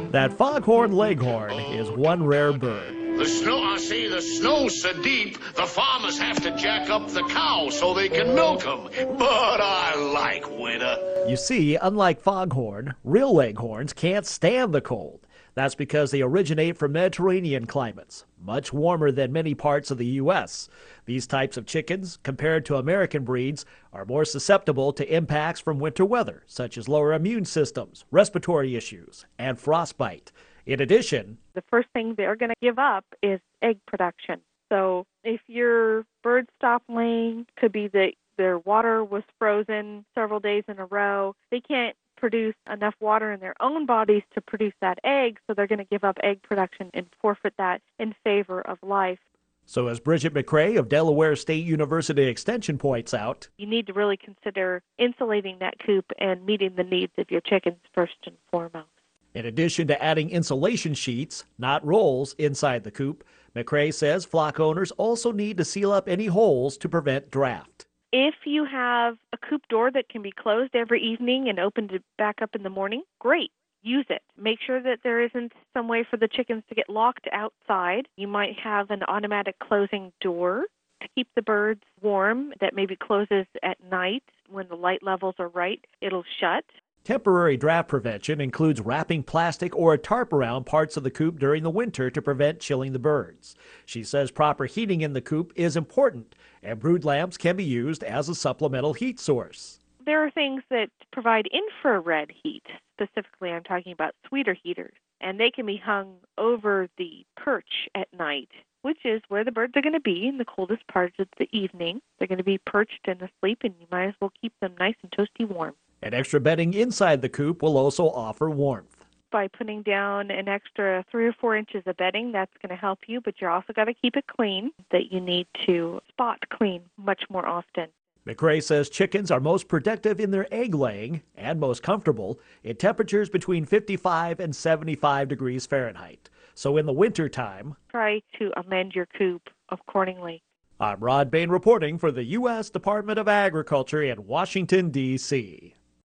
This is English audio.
That foghorn leghorn is one rare bird. The snow's so deep, the farmers have to jack up the cows so they can milk them. But I like winter. You see, unlike foghorn, real leghorns can't stand the cold. That's because they originate from Mediterranean climates, much warmer than many parts of the U.S. These types of chickens, compared to American breeds, are more susceptible to impacts from winter weather, such as lower immune systems, respiratory issues, and frostbite. In addition, the first thing they're going to give up is egg production. So if your birds stop laying, could be that their water was frozen several days in a row. They can't produce enough water in their own bodies to produce that egg, so they're going to give up egg production and forfeit that in favor of life. So as Bridget McRae of Delaware State University Extension points out, you need to really consider insulating that coop and meeting the needs of your chickens first and foremost. In addition to adding insulation sheets, not rolls, inside the coop, McRae says flock owners also need to seal up any holes to prevent draft. If you have a coop door that can be closed every evening and opened back up in the morning, great. Use it. Make sure that there isn't some way for the chickens to get locked outside. You might have an automatic closing door to keep the birds warm that maybe closes at night when the light levels are right. It'll shut. Temporary draft prevention includes wrapping plastic or a tarp around parts of the coop during the winter to prevent chilling the birds. She says proper heating in the coop is important, and brood lamps can be used as a supplemental heat source. There are things that provide infrared heat. Specifically, I'm talking about sweeter heaters, and they can be hung over the perch at night, which is where the birds are going to be in the coldest parts of the evening. They're going to be perched and asleep, and you might as well keep them nice and toasty warm. And extra bedding inside the coop will also offer warmth. By putting down an extra 3 or 4 inches of bedding, that's going to help you, but you're also got to keep it clean, that you need to spot clean much more often. McRae says chickens are most productive in their egg laying and most comfortable in temperatures between 55 and 75 degrees Fahrenheit. So in the wintertime, try to amend your coop accordingly. I'm Rod Bain reporting for the U.S. Department of Agriculture in Washington, D.C.